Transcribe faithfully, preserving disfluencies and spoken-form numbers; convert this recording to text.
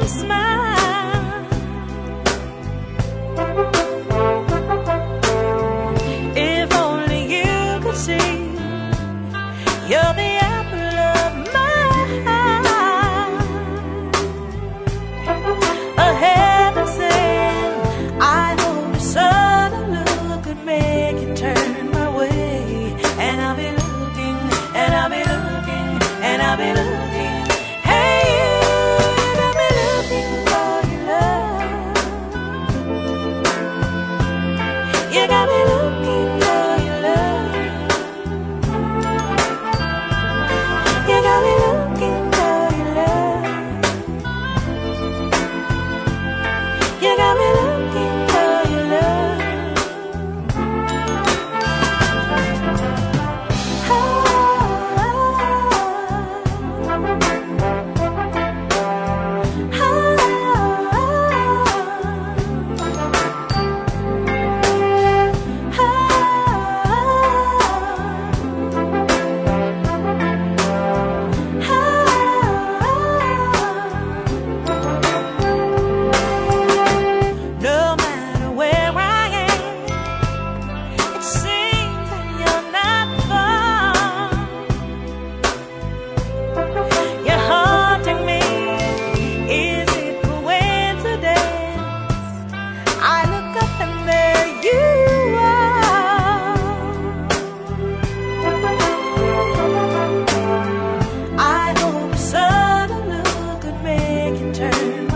a smile. If only you could see, you're the apple of my eye. A heaven sent, I hope a sudden look could make you turn my way. And I'll be looking, and I'll be looking, and I'll be looking. Hey, you got me looking for your love. You got me looking for your love. You got me looking for your love. You got me looking for your love. No matter where I am, it seems that you're not far. You're haunting me. Is it coincidence? I look up and there you are. I hope a sudden look could make you turn